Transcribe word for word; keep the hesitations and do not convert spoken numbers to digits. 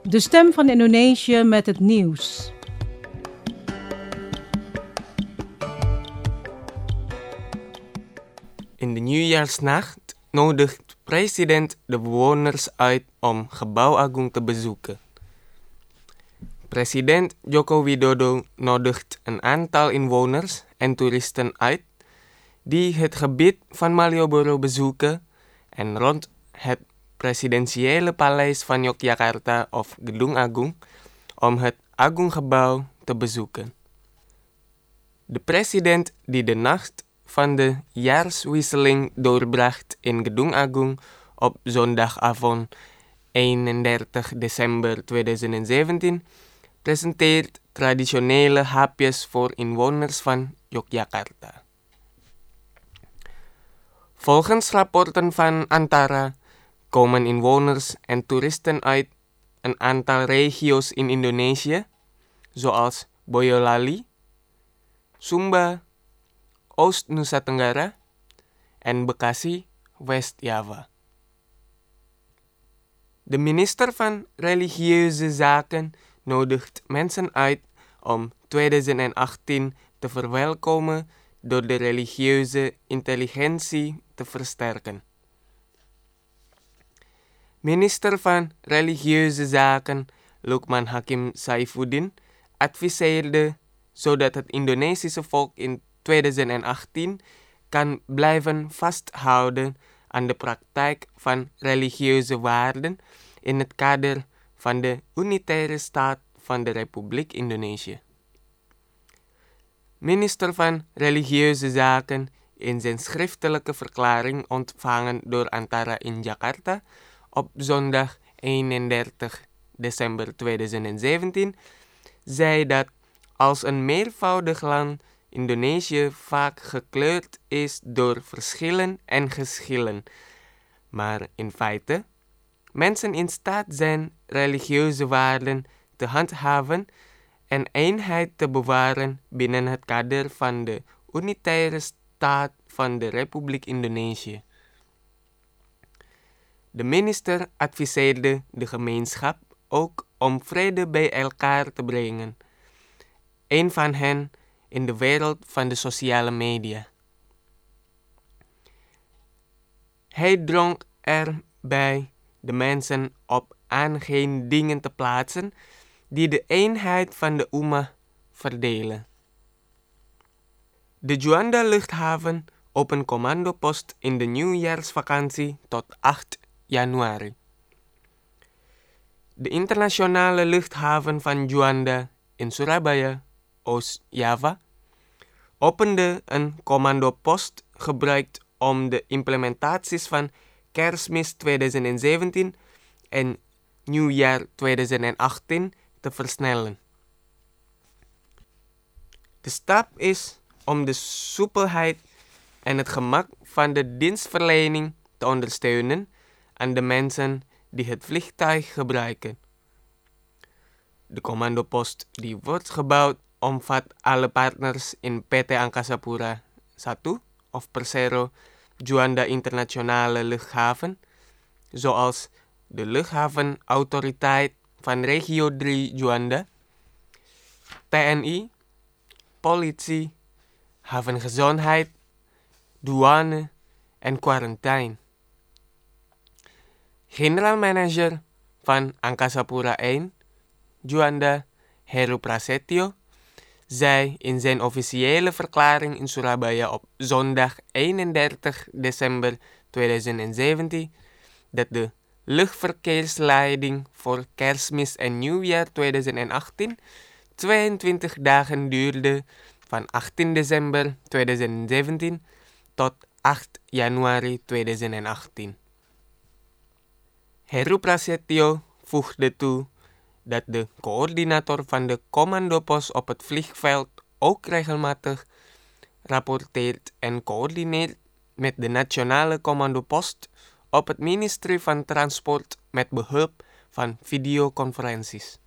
De stem van Indonesië met het nieuws. In de nieuwjaarsnacht nodigt president de bewoners uit om Gebouw Agung te bezoeken. President Joko Widodo nodigt een aantal inwoners en toeristen uit die het gebied van Malioboro bezoeken en rond het presidentiële paleis van Yogyakarta of Gedung Agung om het Agunggebouw te bezoeken. De president die de nacht van de jaarswisseling doorbracht in Gedung Agung op zondagavond eenendertig december tweeduizend zeventien presenteert traditionele hapjes voor inwoners van Yogyakarta. Volgens rapporten van Antara komen inwoners en toeristen uit een aantal regio's in Indonesië, zoals Boyolali, Sumba, Oost-Nusa Tenggara en Bekasi, West-Java. De minister van Religieuze Zaken nodigt mensen uit om tweeduizend achttien te verwelkomen door de religieuze intelligentie te versterken. Minister van Religieuze Zaken Lukman Hakim Saifuddin adviseerde zodat het Indonesische volk in tweeduizend achttien kan blijven vasthouden aan de praktijk van religieuze waarden in het kader van de unitaire staat van de Republiek Indonesië. Minister van Religieuze Zaken in zijn schriftelijke verklaring ontvangen door Antara in Jakarta op zondag eenendertig december tweeduizend zeventien zei dat als een meervoudig land Indonesië vaak gekleurd is door verschillen en geschillen, maar in feite mensen in staat zijn religieuze waarden te handhaven en eenheid te bewaren binnen het kader van de unitaire staat van de Republiek Indonesië. De minister adviseerde de gemeenschap ook om vrede bij elkaar te brengen. Een van hen in de wereld van de sociale media. Hij drong erbij de mensen op aan geen dingen te plaatsen die de eenheid van de Ummah verdelen. De Juanda luchthaven opent commandopost in de nieuwjaarsvakantie tot acht januari. De internationale luchthaven van Juanda in Surabaya, Oost-Java, opende een commandopost gebruikt om de implementaties van Kerstmis tweeduizend zeventien en Nieuwjaar tweeduizend achttien te versnellen. De stap is om de soepelheid en het gemak van de dienstverlening te ondersteunen aan de mensen die het vliegtuig gebruiken. De commandopost die wordt gebouwd omvat alle partners in P T Angkasa Pura I of Persero Juanda Internationale Luchthaven, zoals de luchthavenautoriteit van Regio drie Juanda, T N I, politie, havengezondheid, douane en quarantaine. General Manager van Angkasa Pura één, Juanda, Heru Prasetyo, zei in zijn officiële verklaring in Surabaya op zondag eenendertig december tweeduizend zeventien dat de luchtverkeersleiding voor Kerstmis en Nieuwjaar tweeduizend achttien tweeëntwintig dagen duurde van achttien december tweeduizend zeventien tot acht januari tweeduizend achttien. Heru Prasetyo voegde toe dat de coördinator van de commandopost op het vliegveld ook regelmatig rapporteert en coördineert met de nationale commandopost op het ministerie van Transport met behulp van videoconferenties.